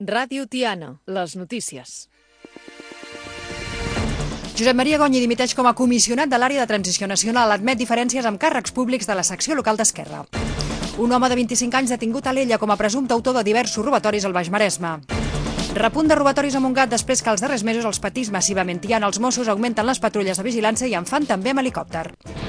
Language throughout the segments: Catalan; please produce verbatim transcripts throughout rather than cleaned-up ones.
Ràdio Tiana, les notícies. Josep Maria Gonyi dimiteix com a comissionat de l'àrea de transició nacional. Admet diferències amb càrrecs públics de la secció local d'Esquerra. Un home de vint-i-cinc anys detingut a l'Ella com a presumpte autor de diversos robatoris al Baix Maresme. Repunt de robatoris a Montgat després que els darrers mesos els patís massivament. Tiana, els Mossos augmenten les patrulles de vigilància i en fan també amb helicòpter.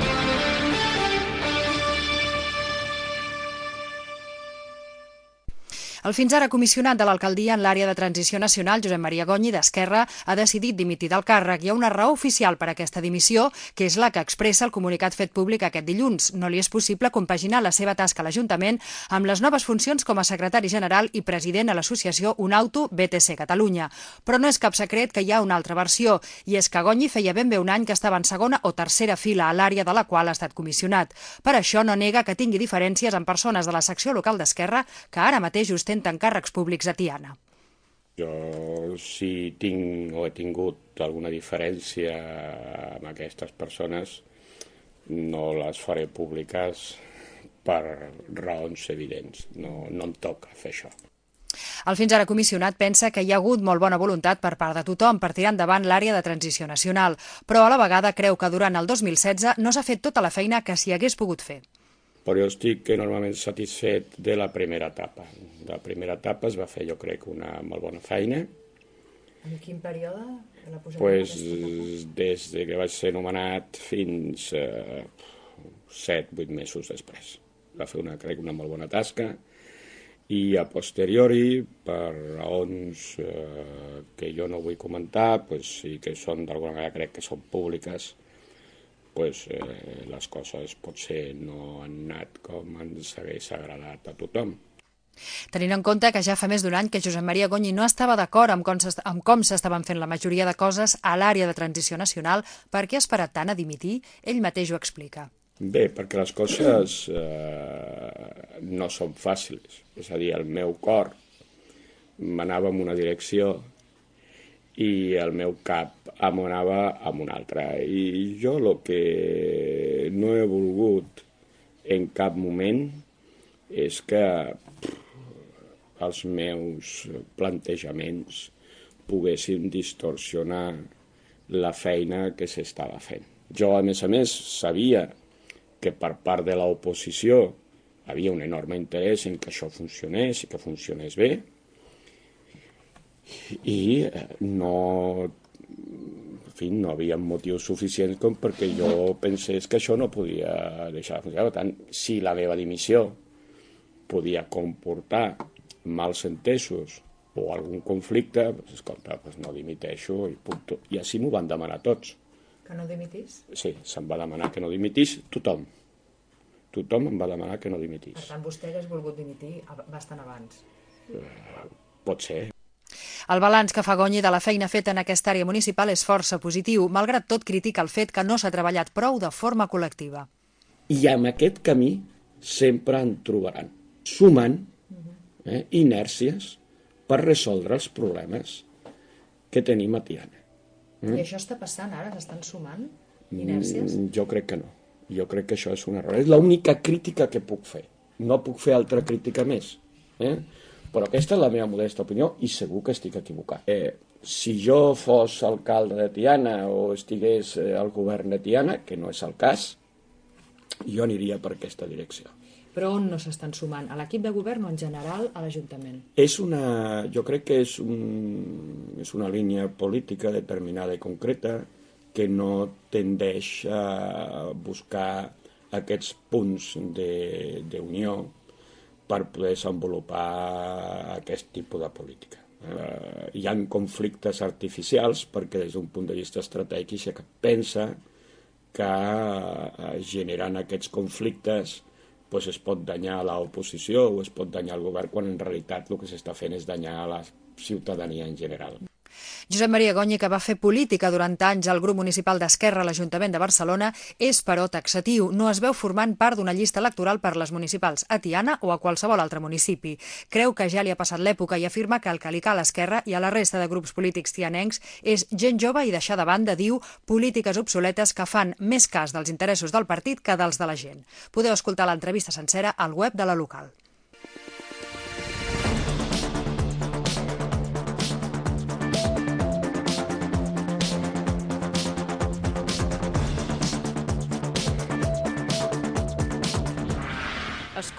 El fins ara comissionat de l'alcaldia en l'àrea de transició nacional, Josep Maria Gonyi, d'Esquerra, ha decidit dimitir del càrrec. Hi ha una raó oficial per a aquesta dimissió, que és la que expressa el comunicat fet públic aquest dilluns. No li és possible compaginar la seva tasca a l'Ajuntament amb les noves funcions com a secretari general i president a l'associació Unauto B T C Catalunya. Però no és cap secret que hi ha una altra versió, i és que Gonyi feia ben bé un any que estava en segona o tercera fila a l'àrea de la qual ha estat comissionat. Per això no nega que tingui diferències amb persones de la secció local d'Esquerra que ara mateix ostenten càrrecs públics a Tiana. Jo, si tinc o he tingut alguna diferència amb aquestes persones, no les faré públiques per raons evidents. No, no em toca fer això. El fins ara comissionat pensa que hi ha hagut molt bona voluntat per part de tothom per tirar endavant l'àrea de transició nacional, però a la vegada creu que durant el dos mil setze no s'ha fet tota la feina que s'hi hagués pogut fer. Però jo estic enormement satisfet de la primera etapa. De la primera etapa es va fer, jo crec, una molt bona feina. En quin període? Pues, des de que vaig ser nomenat fins a set, vuit mesos després. Va fer una, crec, una molt bona tasca. I a posteriori, per raons eh, que jo no vull comentar, pues, i que són d'alguna manera crec que són públiques, pues, eh, les coses potser no han anat com ens hagués agradat a tothom. Tenint en compte que ja fa més d'un any que Josep Maria Gonyi no estava d'acord amb com s'estaven fent la majoria de coses a l'àrea de transició nacional, per què ha esperat tant a dimitir? Ell mateix ho explica. Bé, perquè les coses eh, no són fàcils. És a dir, el meu cor m'anava en una direcció i el meu cap em anava en una altra. I jo el que no he volgut en cap moment és que els meus plantejaments poguessin distorsionar la feina que s'estava fent. Jo, a més a més, sabia que per part de l'oposició havia un enorme interès en que això funcionés i que funcionés bé, i no, en fi, no havia motius suficients com perquè jo pensés que això no podia deixar de funcionar. Per tant, si la meva dimissió podia comportar mals entesos o algun conflicte, doncs, escolta, doncs no dimiteixo i punt. I així m'ho van demanar tots. Que no dimitís? Sí, se'm va demanar que no dimitís tothom. Tothom em va demanar que no dimitís. Per tant, vostè hagués volgut dimitir bastant abans. Eh, pot ser. El balanç que fa Gonyi de la feina feta en aquesta àrea municipal és força positiu. Malgrat tot, critica el fet que no s'ha treballat prou de forma col·lectiva. I en aquest camí sempre en trobaran, sumant eh, inèrcies per resoldre els problemes que tenim a Tiana. Mm? I això està passant ara? S'estan sumant inèrcies? Mm, jo crec que no. Jo crec que això és un error. És l'única crítica que puc fer. No puc fer altra crítica més. Eh? Però aquesta és la meva modesta opinió i segur que estic equivocat. Eh, si jo fos alcalde de Tiana o estigués eh, al govern de Tiana, que no és el cas, jo aniria per aquesta direcció. Però on no s'estan sumant? A l'equip de govern o en general a l'Ajuntament? És una, jo crec que és, un, és una línia política determinada i concreta que no tendeix a buscar aquests punts d'unió per poder desenvolupar aquest tipus de política. Eh, hi ha conflictes artificials perquè des d'un punt de vista estratègic se pensa que eh, generant aquests conflictes pues, es pot danyar a l'oposició o es pot danyar al govern quan en realitat el que s'està fent és danyar a la ciutadania en general. Josep Maria Gonyi, que va fer política durant anys al grup municipal d'Esquerra a l'Ajuntament de Barcelona, és, però, taxatiu. No es veu formant part d'una llista electoral per les municipals a Tiana o a qualsevol altre municipi. Creu que ja li ha passat l'època i afirma que el que li cal a Esquerra i a la resta de grups polítics tianencs és gent jove i deixar de banda, diu, polítiques obsoletes que fan més cas dels interessos del partit que dels de la gent. Podeu escoltar l'entrevista sencera al web de la local.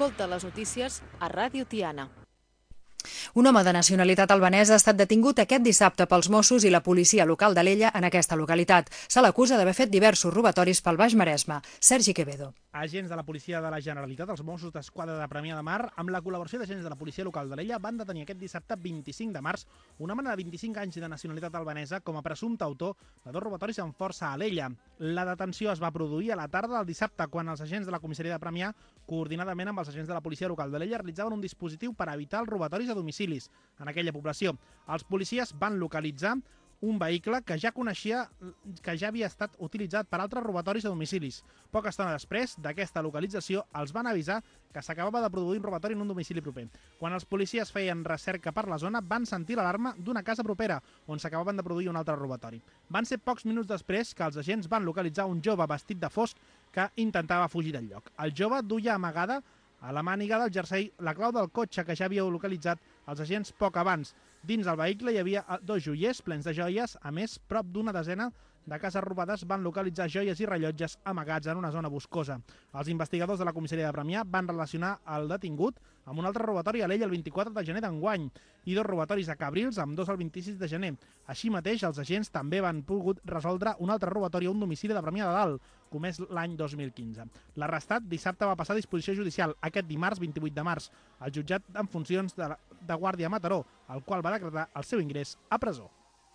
Escolta les notícies a Ràdio Tiana. Un home de nacionalitat albanesa ha estat detingut aquest dissabte pels Mossos i la policia local d'Alella en aquesta localitat. Se l'acusa d'haver fet diversos robatoris pel Baix Maresme. Sergi Quevedo. Agents de la policia de la Generalitat, els Mossos d'Esquadra de Premià de Mar, amb la col·laboració d'agents de la policia local d'Alella, van detenir aquest dissabte vint-i-cinc de març un home de vint-i-cinc anys de nacionalitat albanesa com a presumpte autor de dos robatoris amb força a Alella. La detenció es va produir a la tarda del dissabte quan els agents de la comissaria de Premià, coordinadament amb els agents de la policia local d'Alella, realitzaven un dispositiu per evitar els robatoris a domicilis en aquella població. Els policies van localitzar un vehicle que ja coneixia que ja havia estat utilitzat per altres robatoris a domicilis. Poca estona després d'aquesta localització els van avisar que s'acabava de produir un robatori en un domicili proper. Quan els policies feien recerca per la zona van sentir l'alarma d'una casa propera on s'acabaven de produir un altre robatori. Van ser pocs minuts després que els agents van localitzar un jove vestit de fosc que intentava fugir del lloc. El jove duia amagada a la màniga del jersei la clau del cotxe que ja havia localitzat els agents poc abans. Dins del vehicle hi havia dos joiers plens de joies. A més, prop d'una desena de cases robades van localitzar joies i rellotges amagats en una zona boscosa. Els investigadors de la comissaria de Premià van relacionar el detingut amb un altre robatori a l'Ella el vint-i-quatre de gener d'enguany i dos robatoris a Cabrils, amb dos el vint-i-sis de gener. Així mateix, els agents també van pogut resoldre un altre robatori a un domicili de Premià de Dalt, comès l'any dos mil quinze. L'arrestat dissabte va passar a disposició judicial aquest dimarts vint-i-vuit de març al jutjat en funcions de, de Guàrdia a Mataró, el qual va decretar el seu ingrés a presó.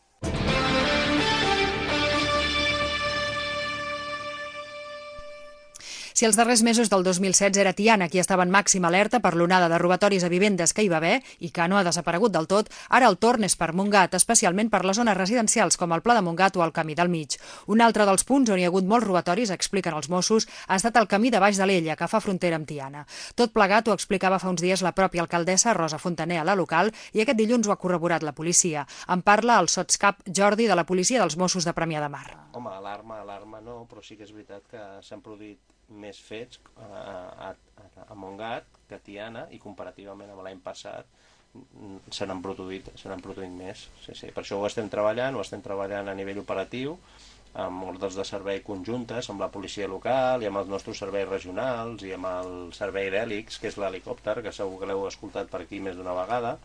Si els darrers mesos del dos mil setze era Tiana qui estava en màxima alerta per l'onada de robatoris a vivendes que hi va haver i que no ha desaparegut del tot, ara el torn és per Montgat, especialment per les zones residencials com el Pla de Montgat o el Camí del Mig. Un altre dels punts on hi ha hagut molts robatoris, expliquen els Mossos, ha estat el camí de Baix de l'Ella, que fa frontera amb Tiana. Tot plegat ho explicava fa uns dies la pròpia alcaldessa Rosa Fontaner a la local i aquest dilluns ho ha corroborat la policia. En parla el sotscap Jordi de la policia dels Mossos de Premià de Mar. Home, alarma, alarma no, però sí que és veritat que s'han produït més fets a, a, a Montgat que a Tiana i comparativament amb l'any passat se n'han produït, se n'han produït més. Sí, sí. Per això ho estem treballant, ho estem treballant a nivell operatiu, amb ordres de servei conjuntes, amb la policia local i amb els nostres serveis regionals i amb el servei d'hèlix, que és l'helicòpter, que segur que l'heu escoltat per aquí més d'una vegada,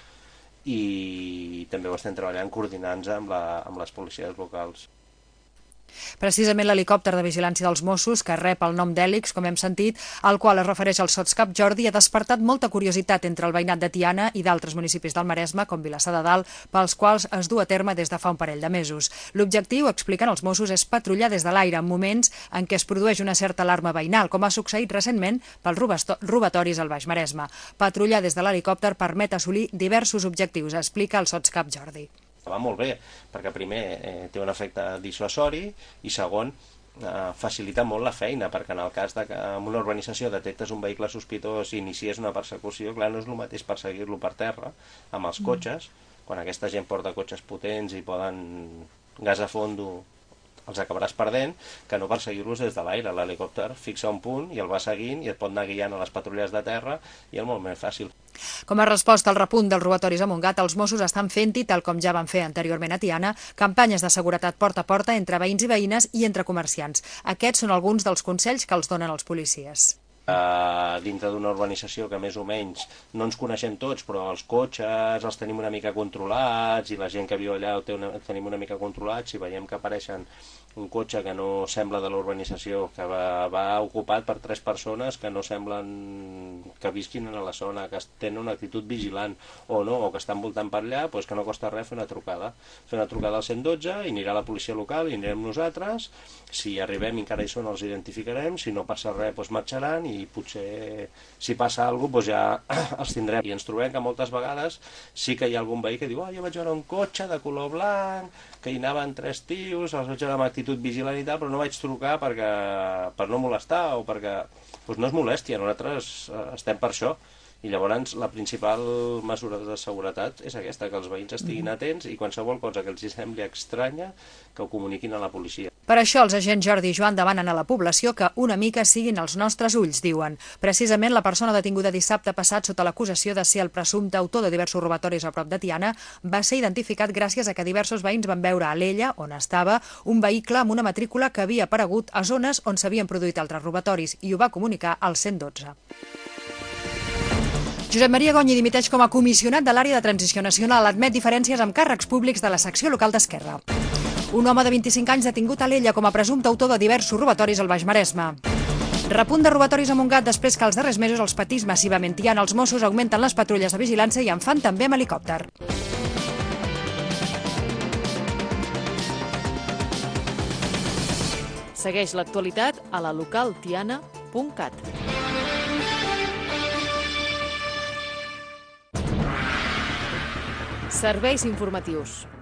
i també ho estem treballant coordinant-nos amb, la, amb les policies locals. Precisament l'helicòpter de vigilància dels Mossos, que rep el nom d'Hèlix, com hem sentit, al qual es refereix el sotscap Jordi, ha despertat molta curiositat entre el veïnat de Tiana i d'altres municipis del Maresme, com Vilassar de Dalt, pels quals es du a terme des de fa un parell de mesos. L'objectiu, expliquen els Mossos, és patrullar des de l'aire en moments en què es produeix una certa alarma veïnal, com ha succeït recentment pels robatoris al Baix Maresme. Patrullar des de l'helicòpter permet assolir diversos objectius, explica el sotscap Jordi. Va molt bé, perquè primer eh, té un efecte dissuasori i segon eh, facilita molt la feina, perquè en el cas de que en una urbanització detectes un vehicle sospitós i inicies una persecució, clar, no és el mateix perseguir-lo per terra amb els cotxes, quan aquesta gent porta cotxes potents i poden gas a fondo els acabaràs perdent, que no perseguir-los des de l'aire. L'helicòpter fixa un punt i el va seguint i et pot anar guiant a les patrulles de terra i és molt més fàcil. Com a resposta al repunt dels robatoris a Montgat, els Mossos estan fent-hi, tal com ja van fer anteriorment a Tiana, campanyes de seguretat porta a porta entre veïns i veïnes i entre comerciants. Aquests són alguns dels consells que els donen els policies. Uh, dintre d'una urbanització que més o menys no ens coneixem tots, però els cotxes els tenim una mica controlats i la gent que viu allà ho té una, tenim una mica controlats. Si veiem que apareixen un cotxe que no sembla de l'urbanització, que va, va ocupat per tres persones que no semblen que visquin a la zona, que tenen una actitud vigilant o no, o que estan voltant per allà, doncs que no costa res fer una trucada. Fer una trucada al cent i dotze, i anirà la policia local i anirem nosaltres. Si arribem i encara hi són, els identificarem. Si no passa res, doncs marxaran i potser si passa alguna cosa ja els tindrem. I ens trobem que moltes vegades sí que hi ha algun veí que diu oh, jo vaig veure un cotxe de color blanc, que hi anaven tres tios, els vaig veure amb actitud vigilant i tal, però no vaig trucar perquè, per no molestar o perquè doncs no és molèstia, nosaltres estem per això. I llavors la principal mesura de seguretat és aquesta, que els veïns estiguin atents i qualsevol cosa que els sembli estranya que ho comuniquin a la policia. Per això els agents Jordi i Joan demanen a la població que una mica siguin els nostres ulls, diuen. Precisament la persona detinguda dissabte passat sota l'acusació de ser el presumpte autor de diversos robatoris a prop de Tiana va ser identificat gràcies a que diversos veïns van veure a l'Ella, on estava, un vehicle amb una matrícula que havia aparegut a zones on s'havien produït altres robatoris i ho va comunicar al cent i dotze. Josep Maria Gonyi dimiteix com a comissionat de l'àrea de transició nacional. Admet diferències amb càrrecs públics de la secció local d'Esquerra. Un home de vint-i-cinc anys detingut a Alella com a presumpte autor de diversos robatoris al Baix Maresme. Repunt de robatoris a Montgat després que els darrers mesos els patís massivament i els Mossos augmenten les patrulles de vigilància i en fan també amb helicòpter. Segueix l'actualitat a la local tiana punt cat. Serveis informatius.